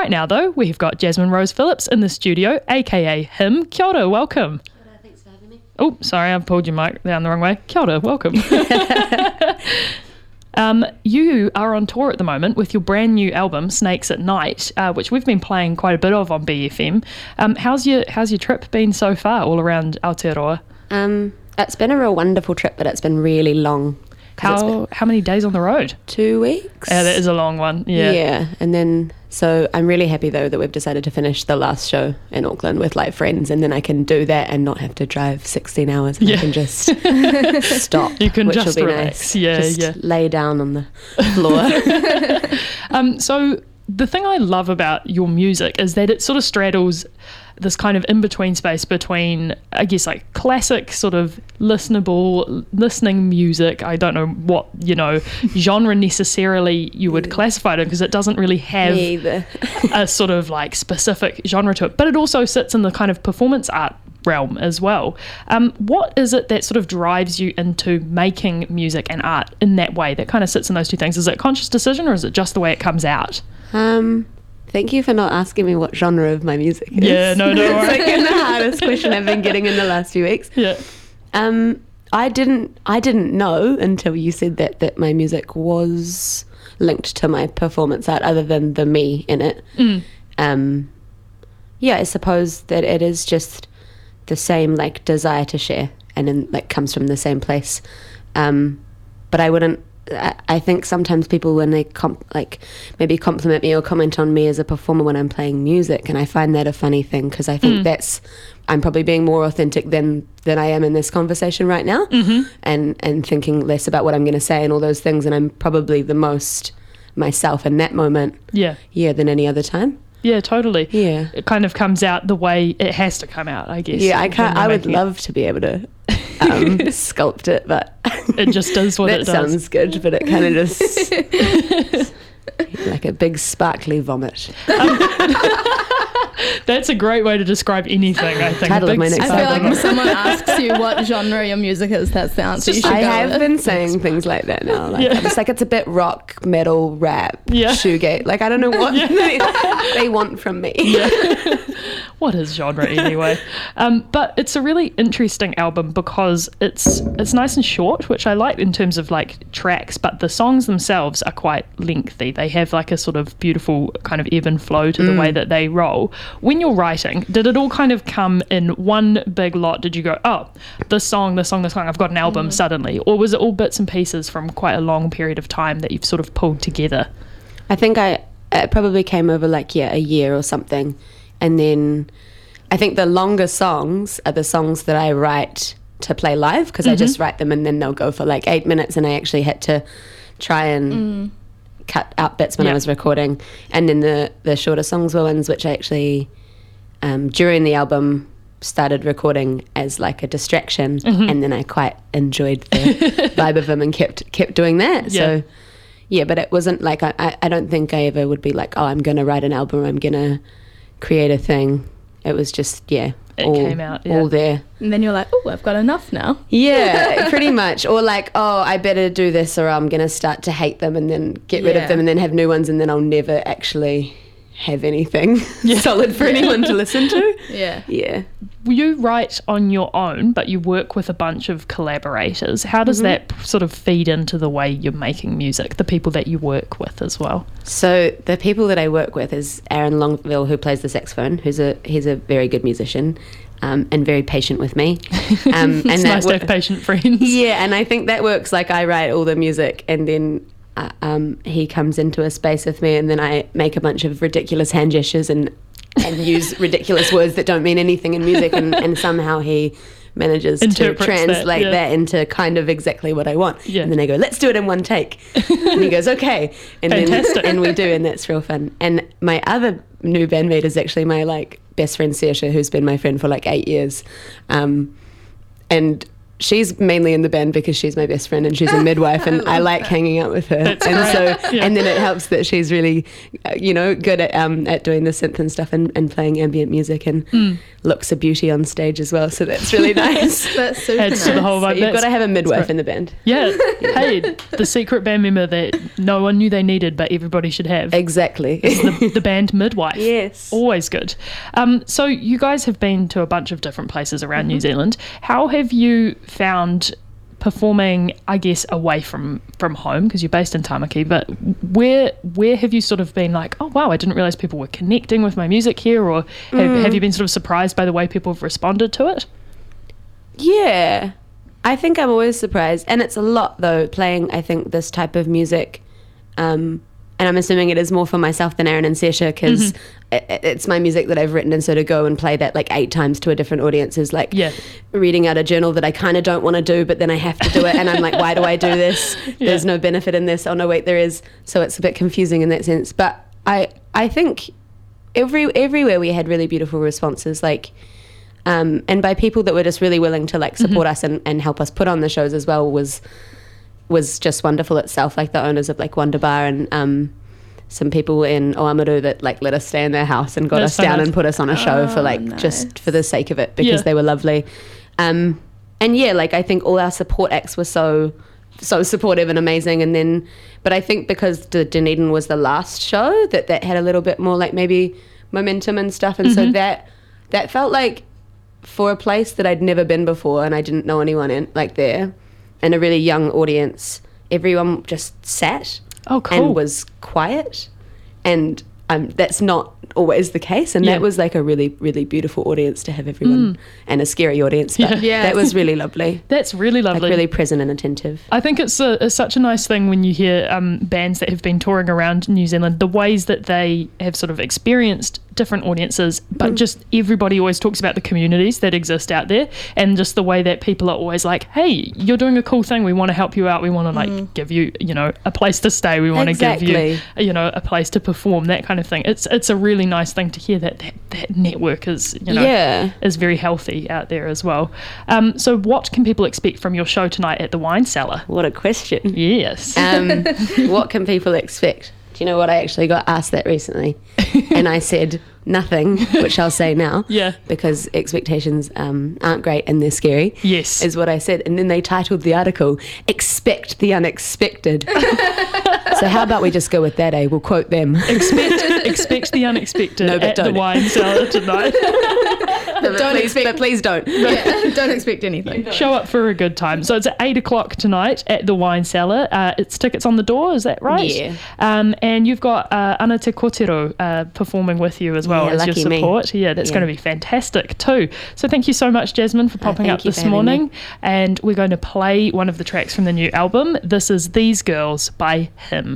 Right now, though, we've got Jasmine Rose Phillips in the studio, aka Him. Kia ora, welcome. Thanks for having me. Oh, sorry, I've pulled your mic down the wrong way. Kia ora, welcome. You are on tour at the moment with your brand new album, Snakes at Night, which we've been playing quite a bit of on BFM. How's your trip been so far all around Aotearoa? It's been a real wonderful trip, but it's been really long. How many days on the road? 2 weeks. Yeah, that is a long one. Yeah. And then, so I'm really happy though that we've decided to finish the last show in Auckland with like friends, and then I can do that and not have to drive 16 hours. And I can just stop. You can which just will be relax. Nice. Just lay down on the floor. So the thing I love about your music is that it sort of straddles this kind of in-between space between, I guess, like classic sort of listening music. I don't know what, genre necessarily you would classify it in, because it doesn't really have a sort of like specific genre to it, but it also sits in the kind of performance art realm as well. What is it that sort of drives you into making music and art in that way that kind of sits in those two things? Is it a conscious decision, or is it just the way it comes out? Thank you for not asking me what genre of my music is. Yeah, no worries. It's like the hardest question I've been getting in the last few weeks. Yeah. I didn't know until you said that my music was linked to my performance art, other than the me in it. I suppose that it is just the same like desire to share, and then like comes from the same place. But I think sometimes people, when they maybe compliment me or comment on me as a performer when I'm playing music, and I find that a funny thing, because I think I'm probably being more authentic than I am in this conversation right now, and thinking less about what I'm going to say and all those things, and I'm probably the most myself in that moment than any other time. Yeah, totally. Yeah. It kind of comes out the way it has to come out, I guess. Yeah, I would love to be able to sculpt it, but it just does what it does. That sounds good, but it kind of just like a big sparkly vomit. That's a great way to describe anything, I think. Title of my next I feel album. like if someone asks you what genre your music is, that's the answer you should go I have with. been saying things like that now. Like, it's like it's a bit rock, metal, rap, shoegaze. Like, I don't know what they want from me. What is genre anyway? But it's a really interesting album because it's nice and short, which I like in terms of like tracks, but the songs themselves are quite lengthy. They have like a sort of beautiful kind of ebb and flow to the way that they roll. When you're writing, did it all kind of come in one big lot? Did you go, oh, this song, I've got an album suddenly? Or was it all bits and pieces from quite a long period of time that you've sort of pulled together? I think it probably came over like, a year or something. And then I think the longer songs are the songs that I write to play live, because I just write them and then they'll go for like 8 minutes, and I actually had to try and cut out bits when I was recording. And then the shorter songs were ones which I actually during the album started recording as like a distraction, and then I quite enjoyed the vibe of them and kept doing that. So but it wasn't like I don't think I ever would be like, oh, I'm gonna write an album or I'm gonna create a thing. It was just it came out all there. And then you're like, oh, I've got enough now. Yeah, pretty much. Or like, oh, I better do this or I'm going to start to hate them and then get rid of them and then have new ones, and then I'll never actually have anything solid for anyone to listen to. Yeah. You write on your own, but you work with a bunch of collaborators. How does that sort of feed into the way you're making music, the people that you work with as well? So the people that I work with is Aaron Longville, who plays the saxophone, he's a very good musician. And very patient with me. It's nice to have patient friends. Yeah, and I think that works. Like, I write all the music, and then he comes into a space with me, and then I make a bunch of ridiculous hand gestures and use ridiculous words that don't mean anything in music, and somehow he manages to translate that into kind of exactly what I want. And then I go, let's do it in one take. And he goes, okay. And Fantastic. And we do, and that's real fun. And my other new bandmate is actually my like best friend Saoirse, who's been my friend for like 8 years. And she's mainly in the band because she's my best friend and she's a midwife and I like hanging out with her. That's and great. so, Yeah. and then it helps that she's really, good at doing the synth and stuff and playing ambient music and looks a beauty on stage as well. So that's really nice. That's super Adds nice. to the whole So vibe. you've got That's- to have a midwife great. in the band. Yeah. Hey, the secret band member that no one knew they needed, but everybody should have. Exactly. The band midwife. Yes. Always good. So you guys have been to a bunch of different places around New Zealand. How have you found performing, I guess, away from home, because you're based in Tamaki, but where have you sort of been like, oh wow, I didn't realise people were connecting with my music here, or have you been sort of surprised by the way people have responded to it? Yeah, I think I'm always surprised, and it's a lot though playing. I think this type of music, and I'm assuming it is more for myself than Aaron and Sesha because it's my music that I've written, and so to go and play that like 8 times to a different audience is like reading out a journal that I kind of don't want to do, but then I have to do it, and I'm like, why do I do this? There's no benefit in this. Oh no, wait, there is. So it's a bit confusing in that sense. But I think everywhere we had really beautiful responses, like. And by people that were just really willing to like support us and help us put on the shows as well was just wonderful itself. Like the owners of like Wonder Bar and some people in Oamaru that like let us stay in their house and got That's us so down nice. and put us on a show for like nice. just for the sake of it because Yeah. they were lovely. And yeah, like I think all our support acts were so supportive and amazing. But I think because the Dunedin was the last show that had a little bit more like maybe momentum and stuff, and so that felt like. For a place that I'd never been before and I didn't know anyone in like there and a really young audience, everyone just sat Oh, cool. and was quiet, and that's not always the case, and Yeah. that was like a really, really beautiful audience to have everyone and a scary audience, but Yeah. that was really lovely. That's really lovely. Like really present and attentive. I think it's such a nice thing when you hear bands that have been touring around New Zealand, the ways that they have sort of experienced different audiences, but just everybody always talks about the communities that exist out there, and just the way that people are always like, hey, you're doing a cool thing, we want to help you out, we want to like give you, a place to stay, we want to give you, a place to perform, that kind of thing. It's a really nice thing to hear that network is, is very healthy out there as well. So what can people expect from your show tonight at the Wine Cellar? What a question. Yes. What can people expect? Do you know what? I actually got asked that recently, and I said nothing, which I'll say now. Yeah. Because expectations aren't great and they're scary. Yes. Is what I said. And then they titled the article, Expect the Unexpected. So how about we just go with that, eh? We'll quote them. Expect the unexpected No, but at the don't. Wine Cellar tonight. But please don't. Yeah, don't expect anything. Show up for a good time. So it's at 8 o'clock tonight at the Wine Cellar. It's tickets on the door, is that right? Yeah. And you've got Ana Te Kotero performing with you as well Yeah, as your lucky me. support. Yeah, that's Yeah. going to be fantastic too. So thank you so much, Jasmine, for popping thank up you this for having me. morning. And we're going to play one of the tracks from the new album. This is These Girls by Him.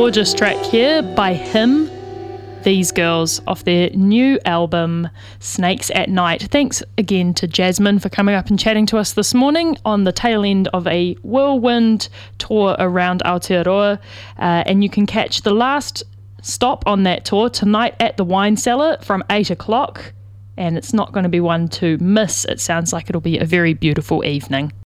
gorgeous track here by him, These Girls, off their new album Snakes at Night. Thanks again to Jasmine for coming up and chatting to us this morning on the tail end of a whirlwind tour around Aotearoa, and you can catch the last stop on that tour tonight at the Wine Cellar from 8 o'clock, and it's not going to be one to miss. It sounds like it'll be a very beautiful evening.